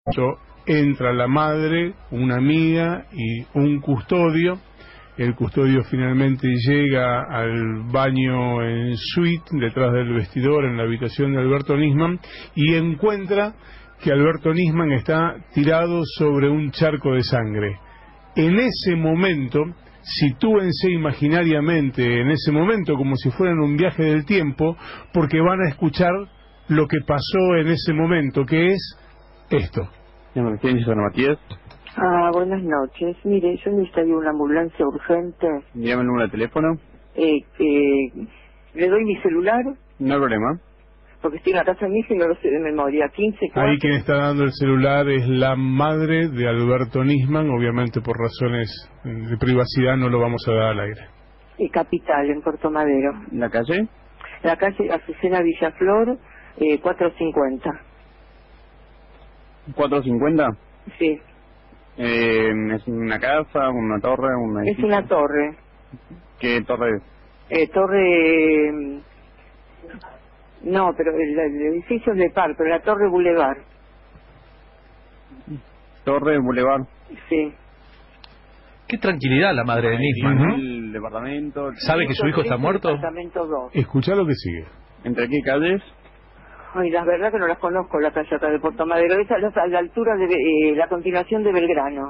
Entra la madre, una amiga y un custodio. El custodio finalmente llega al baño en suite, detrás del vestidor, en la habitación de Alberto Nisman, y encuentra que Alberto Nisman está tirado sobre un charco de sangre. En ese momento, sitúense imaginariamente en ese momento como si fueran un viaje del tiempo, porque van a escuchar lo que pasó en ese momento, que es esto. Emergencia San Matías. Buenas noches. Mire, yo necesitaría una ambulancia urgente. Dígame el número de teléfono. ¿Le doy mi celular? No hay problema. Porque estoy en la casa de mi hija y no lo sé de memoria. 15, 4... Ahí quien está dando el celular es la madre de Alberto Nisman. Obviamente por razones de privacidad no lo vamos a dar al aire. Capital, en Puerto Madero. ¿La calle? La calle Azucena Villaflor, 450. ¿450? Sí. ¿Es una casa, una torre, un edificio? Es una torre. ¿Qué torre es? Torre... No, pero el edificio es de par, pero la Torre Boulevard. Torre Boulevard. Sí. Qué tranquilidad la madre de Nisman, ¿no? El departamento. ¿Sabe que su hijo está muerto? Departamento 2. Escuchá lo que sigue. ¿Entre qué calles? Ay, la verdad que no las conozco, la calle acá de Puerto Madero. Esa es a la altura de la continuación de Belgrano.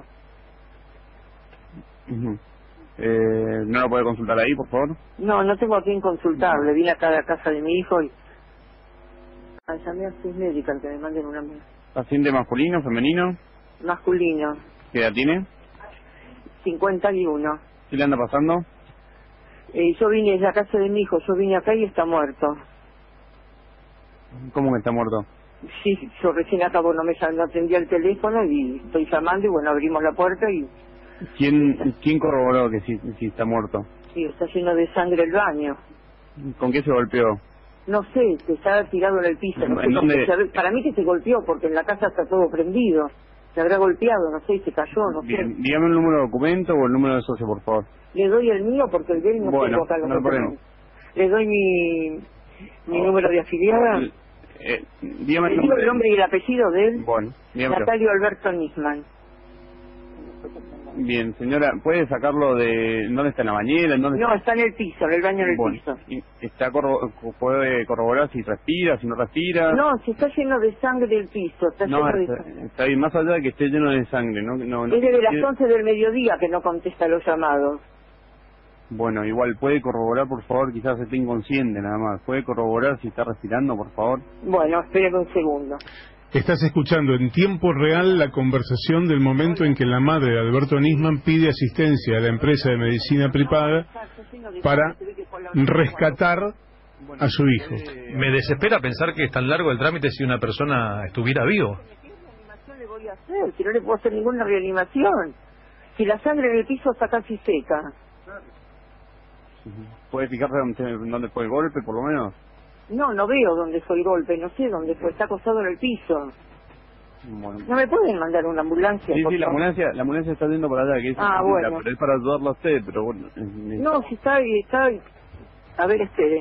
¿No lo puede consultar ahí, por favor? No, no tengo a quién consultarle. Vine acá a la casa de mi hijo y... llamé a Cis Medical que me manden una... ¿Paciente masculino, femenino? Masculino. ¿Qué edad tiene? 51. ¿Qué le anda pasando? Yo vine de la casa de mi hijo, yo vine acá y está muerto. ¿Cómo que está muerto? Sí, yo recién acabo, no atendía el teléfono y estoy llamando y bueno, abrimos la puerta y... ¿Quién corroboró que sí está muerto? Sí, está lleno de sangre el baño. ¿Con qué se golpeó? No sé, que está tirado en el piso. No sé, ¿En dónde? Para mí que se golpeó porque en la casa está todo prendido. Se habrá golpeado, no sé, se cayó, no Bien, sé. dígame el número de documento o el número de socio, por favor. Le doy el mío porque el de él no tengo acá los documentos. Le doy mi número de afiliada. Dígame ¿Le digo el nombre y el apellido de él? Bueno, dígame. Natalio Alberto Nisman. Bien, señora, ¿puede sacarlo de... ¿Dónde está, en la bañera? No, está en el piso, en el baño en el piso. ¿Puede corroborar si respira, si no respira? No, si está lleno de sangre el piso, está lleno de sangre. Está bien, más allá de que esté lleno de sangre, ¿no? Es desde las 11 del mediodía que no contesta los llamados. Bueno, igual, ¿puede corroborar, por favor? Quizás esté inconsciente nada más. ¿Puede corroborar si está respirando, por favor? Bueno, espéreme un segundo. Estás escuchando en tiempo real la conversación del momento en que la madre de Alberto Nisman pide asistencia a la empresa de medicina prepaga para rescatar a su hijo. Me desespera pensar que es tan largo el trámite si una persona estuviera vivo. ¿Qué reanimación le voy a hacer? Si no le puedo hacer ninguna reanimación. Si la sangre en el piso está casi seca. ¿Puede fijarse dónde fue el golpe, por lo menos? No, no veo dónde fue el golpe, no sé dónde fue, está acostado en el piso. Bueno. ¿No me pueden mandar una ambulancia? Sí, la ambulancia está yendo para allá, que es bueno. pero es para ayudarlo a usted, pero bueno... No, si está ahí, A ver, espere.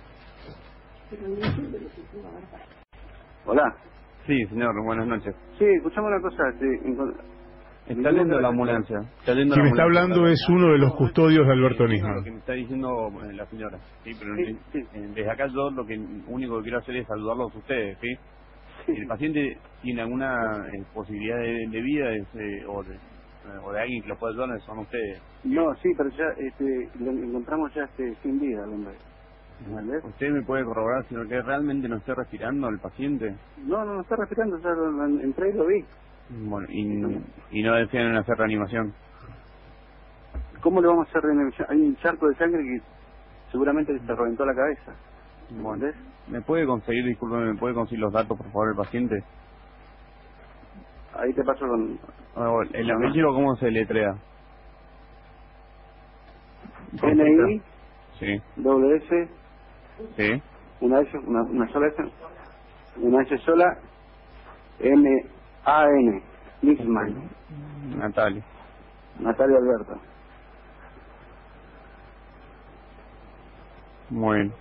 Hola. Sí, señor, buenas noches. Sí, escuchame una cosa. Está yendo la ambulancia. Quien está hablando es uno de los custodios de Alberto Nisman. Lo que me está diciendo la señora. Sí, pero desde acá yo lo único que quiero hacer es saludarlos a ustedes, ¿sí? Si el paciente tiene alguna posibilidad de vida o de alguien que lo pueda ayudar, son ustedes. No, sí, pero ya lo encontramos ya sin vida, hombre. ¿Usted me puede corroborar si que realmente no está respirando el paciente? No está respirando, ya entré y lo vi. Bueno, y no desean hacer reanimación. ¿Cómo le vamos a hacer reanimación? Hay un charco de sangre que seguramente se reventó la cabeza. Bueno, ¿me puede conseguir los datos, por favor, del paciente? Ahí te paso con... ¿El apellido cómo se letrea? NI, sí. WS, sí. una sola S, una S sola, MAN, Nisman. Natalia Alberto. Muy bien.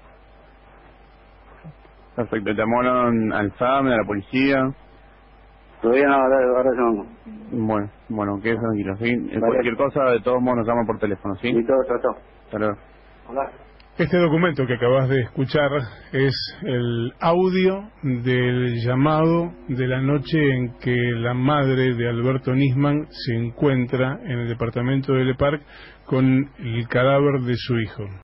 Perfecto, ¿llamaron al SAM, a la policía? Todavía no, ahora llamamos. Bueno, quede tranquilo, ¿sí? Vale. Cualquier cosa, de todos modos, nos llaman por teléfono, ¿sí? Y todo trató. Hasta luego. Hola. Este documento que acabas de escuchar es el audio del llamado de la noche en que la madre de Alberto Nisman se encuentra en el departamento de Le Parc con el cadáver de su hijo.